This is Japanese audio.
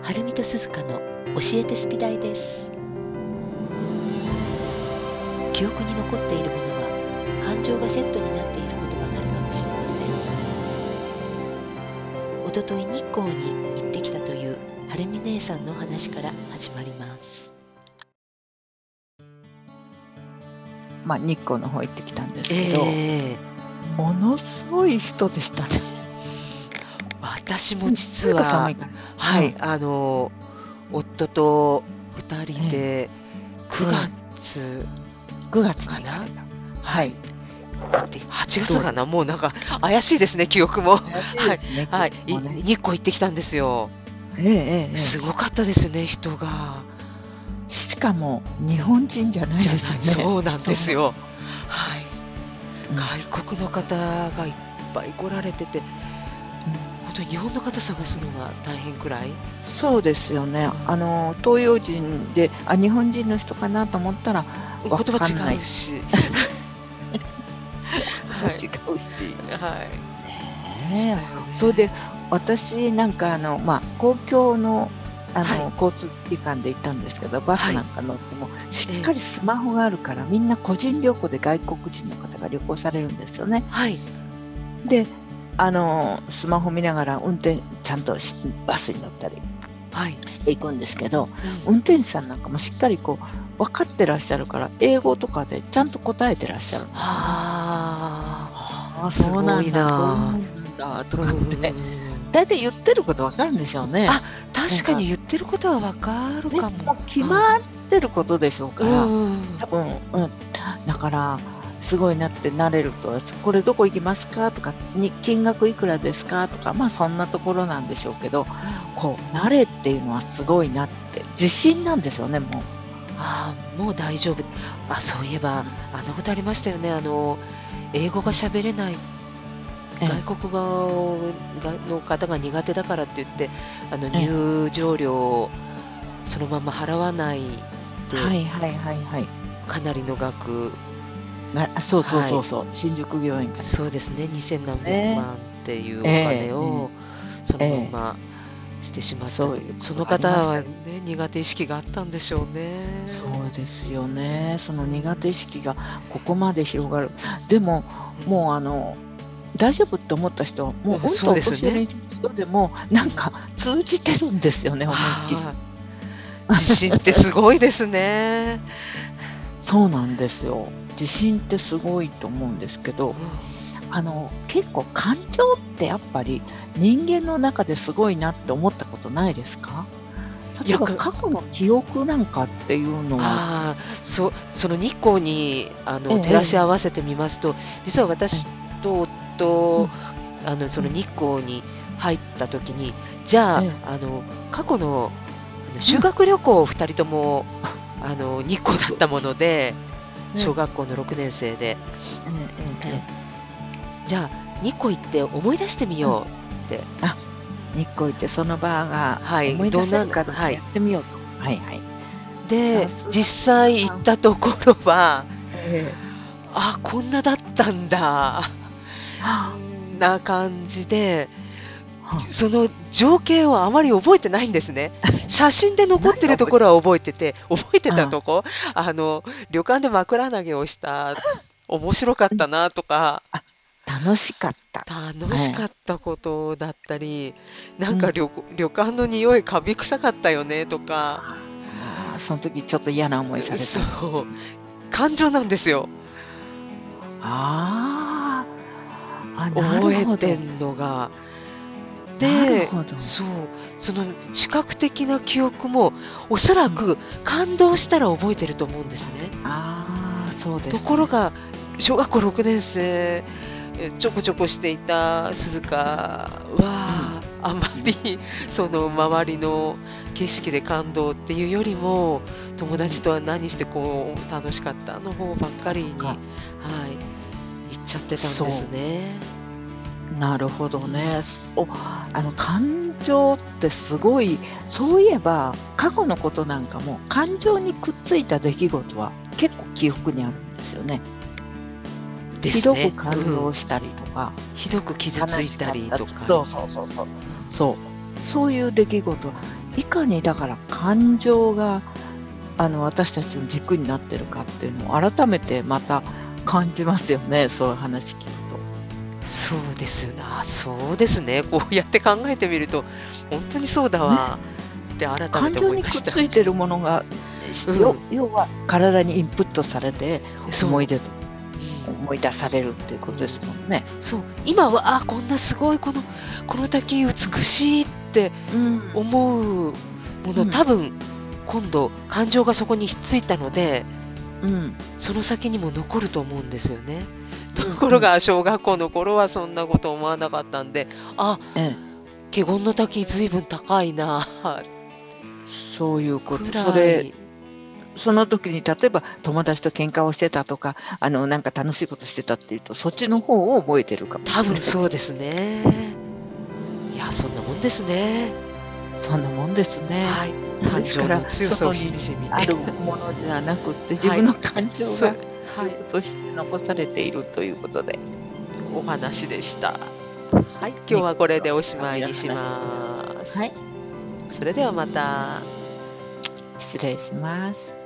はるみとすずかの教えてスピ大です。記憶に残っているものは感情がセットになっていることばかりかもしれません。おととい日光に行ってきたというはるみ姉さんの話から始まります。 日光の方行ってきたんですけど、ものすごい人でしたね。 私も実は、夫と2人で9月かな、8月かな、もうなんか怪しいですね、記憶も。日光行ってきたんですよ。すごかったですね、人が。 しかも日本人じゃないですよね。 そうなんですよ。外国の方がいっぱい来られてて、本当に日本の方探すのが大変くらい。 そうですよね。東洋人で日本人の人かなと思ったら言葉違うし、 それで私なんか公共の交通機関で行ったんですけど、バスなんか乗ってもしっかりスマホがあるから、みんな個人旅行で外国人の方が旅行されるんですよね。でスマホ見ながら運転ちゃんとバスに乗ったりしていくんですけど、運転手さんなんかもしっかり分かってらっしゃるから、英語とかでちゃんと答えてらっしゃるんですよね。そうなんだ、そうなんだとかって大体言ってることわかるんでしょうね。 確かに言ってることはわかるかも。 決まってることでしょうから、多分、だからすごいなって慣れると、これどこ行きますかとか、金額いくらですかとか、そんなところなんでしょうけど、慣れっていうのはすごいなって、自信なんですよね、もう。 もう大丈夫。そういえばあんなことありましたよね。英語が喋れない外国語の方が苦手だからって言って、入場料をそのまま払わないで、かなりの額、 そう新宿御苑から、 そうですね、2000何百万っていうお金をそのまましてしまった。その方はね、苦手意識があったんでしょうね。 そうですよね。その苦手意識がここまで広がる。でももう大丈夫って思った人は、もう本当お年寄りの人でもなんか通じてるんですよね、思いっきり。 自信ってすごいですね。 そうなんですよ。自信ってすごいと思うんですけど、結構感情ってやっぱり人間の中ですごいなって思ったことないですか？例えば過去の記憶なんかっていうのは、 その日光に照らし合わせてみますと、実は私と夫、その日光に入った時に、じゃあ、過去の修学旅行を2人とも日光だったもので、小学校の6年生で、じゃあ日光行って思い出してみようって。 日光行ってその場が思い出せるかどうかやってみようと。 で、実際行ったところは、こんなだったんだな感じで、その情景をあまり覚えてないんですね。写真で残ってるところは覚えてたとこ、旅館で枕投げをした、面白かったなとか、 楽しかったことだったり、なんか旅館の匂いカビ臭かったよねとか、 その時ちょっと嫌な思いされた。 そう感情なんですよ。覚えてんのが。で、その視覚的な記憶もおそらく感動したら覚えてると思うんですね。 そうですね。 ところが小学校6年生ちょこちょこしていた鈴鹿は、あまりその周りの景色で感動っていうよりも、友達とは何して楽しかったの方ばっかりに、行っちゃってたんですね。 なるほどね。感情ってすごい。そういえば過去のことなんかも感情にくっついた出来事は結構記憶にあるんですよね。ひどく感動したりとか、 ひどく傷ついたりとか、 そういう出来事はいかにだから感情が私たちの軸になってるかっていうのを改めてまた感じますよね、そういう話聞くと。 そうですよね。そうですね。こうやって考えてみると、本当にそうだわって改めて感情にくっ思いました。 ついてるものが、要は体にインプットされて思い出されるっていうことですもんね。 そう、今はこんなすごいこの滝美しいって思うもの、多分今度感情がそこにひっついたので、その先にも残ると思うんですよね。ところが小学校の頃はそんなこと思わなかったんで、華厳の滝ずいぶん高いな。 そういうこと。その時に例えば友達と喧嘩をしてたとか、なんか楽しいことしてたっていうと、そっちの方を覚えてるかもしれない。 多分そうですね。いや、そんなもんですね。 そんなもんですね。 はい。感情の強さをしみじみあるものではなくって、自分の感情がとして残されているということで、 お話でした。はい、今日はこれでおしまいにします。 はい。 それではまた。 失礼します。